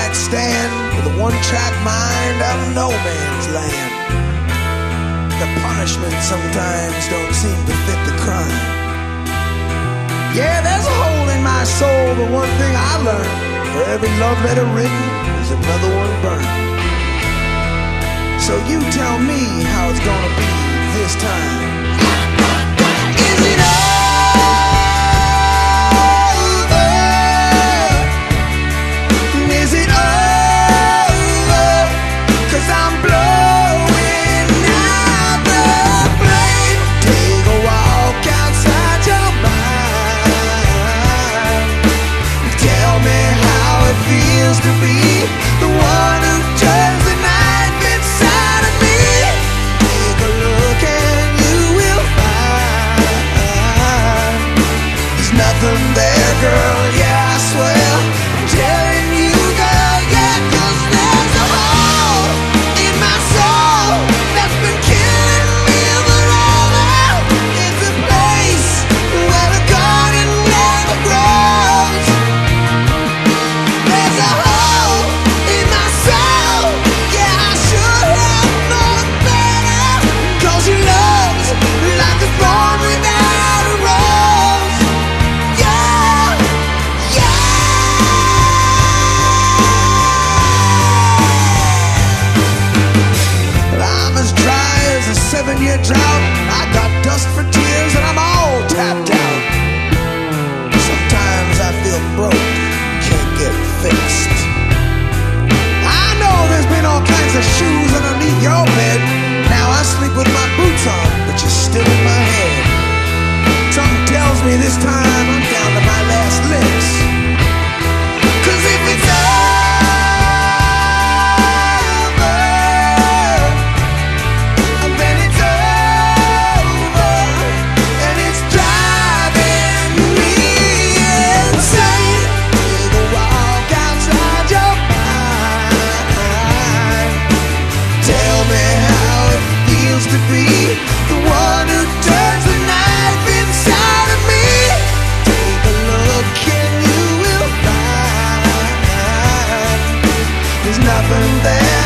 one-night stand with a one-track mind out of no man's land. The punishment sometimes don't seem to fit the crime. Yeah, there's a hole in my soul, but one thing I learned: for every love letter written, there's another one burned. So you tell me how it's gonna be this time. Is it over? Is it over? 'Cause I'm blowing out the flame. Take a walk outside your mind. Tell me how it feels to be the one who turns the knife inside of me. Take a look and you will find there's nothing there, girl. Yeah, I swear I'm telling you, girl. Yeah, 'cause there's a hole in my soul that's been killing me forever. It's a place where the garden never grows. There's a hole in my soul. Yeah, I should have known better. 'Cause your love's like a thorn without a rose. Yeah, yeah. Well, I'm as dry as a 7-year drought. I got dust for tears and I'm all tapped out. Sometimes I feel broke, can't get fixed. I know there's been all kinds of shoes underneath your bed. Now I sleep with my boots on, but you're still in my head. Something tells me this time I'm down to my last licks. 'Cause if it's over, then it's over, and it's driving me insane. Take a walk outside your mind. Tell me how it feels to be the one who turns the knife inside of me. Take a look and you will find there's nothing there.